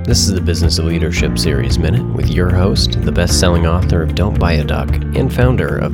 This is the Business of Leadership Series Minute with your host, the best-selling author of Don't Buy a Duck and founder of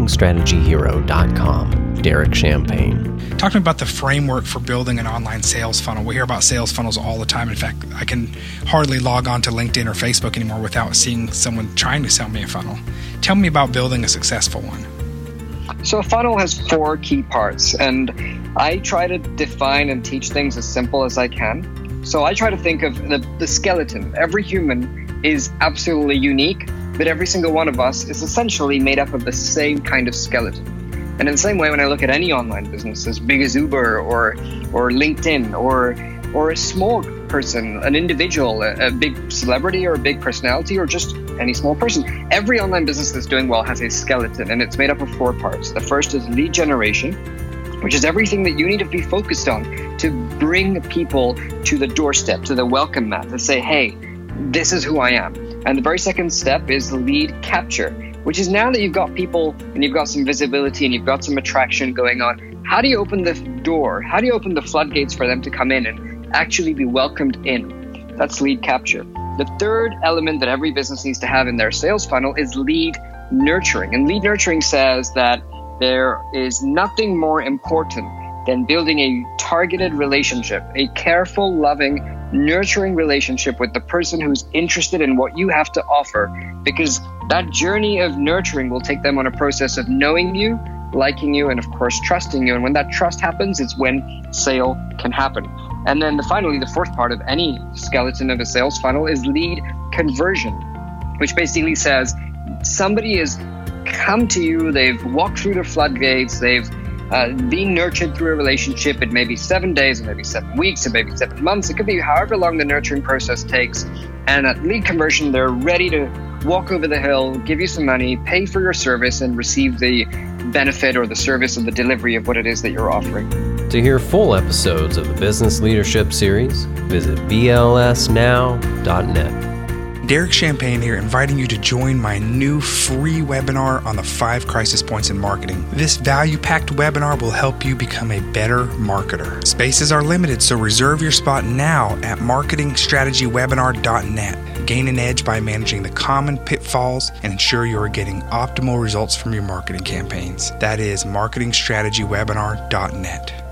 MarketingStrategyHero.com, Derek Champagne. Talking about the framework for building an online sales funnel. We hear about sales funnels all the time. In fact, I can hardly log on to LinkedIn or Facebook anymore without seeing someone trying to sell me a funnel. Tell me about building a successful one. So a funnel has 4 key parts, and I try to define and teach things as simple as I can. So I try to think of the skeleton. Every human is absolutely unique, but every single one of us is essentially made up of the same kind of skeleton. And in the same way, when I look at any online business, as big as Uber or LinkedIn or a small person, an individual, a big celebrity or a big personality or just any small person, every online business that's doing well has a skeleton, and it's made up of 4 parts. The first is lead generation, which is everything that you need to be focused on to bring people to the doorstep, to the welcome mat, to say, hey, this is who I am. And the very second step is lead capture, which is now that you've got people and you've got some visibility and you've got some attraction going on, how do you open the door? How do you open the floodgates for them to come in and actually be welcomed in? That's lead capture. The third element that every business needs to have in their sales funnel is lead nurturing. And lead nurturing says that there is nothing more important than building a targeted relationship, a careful, loving, nurturing relationship with the person who's interested in what you have to offer, because that journey of nurturing will take them on a process of knowing you, liking you, and of course, trusting you. And when that trust happens, it's when sale can happen. And then finally, the fourth part of any skeleton of a sales funnel is lead conversion, which basically says somebody has come to you, they've walked through the floodgates, they've been nurtured through a relationship. It may be 7 days, it may be 7 weeks, it may be 7 months, it could be however long the nurturing process takes. And at lead conversion, they're ready to walk over the hill, give you some money, pay for your service, and receive the benefit or the service or the delivery of what it is that you're offering. To hear full episodes of the Business Leadership Series, visit blsnow.net. Derek Champagne here, inviting you to join my new free webinar on the 5 crisis points in marketing. This value-packed webinar will help you become a better marketer. Spaces are limited, so reserve your spot now at marketingstrategywebinar.net. Gain an edge by managing the common pitfalls and ensure you are getting optimal results from your marketing campaigns. That is marketingstrategywebinar.net.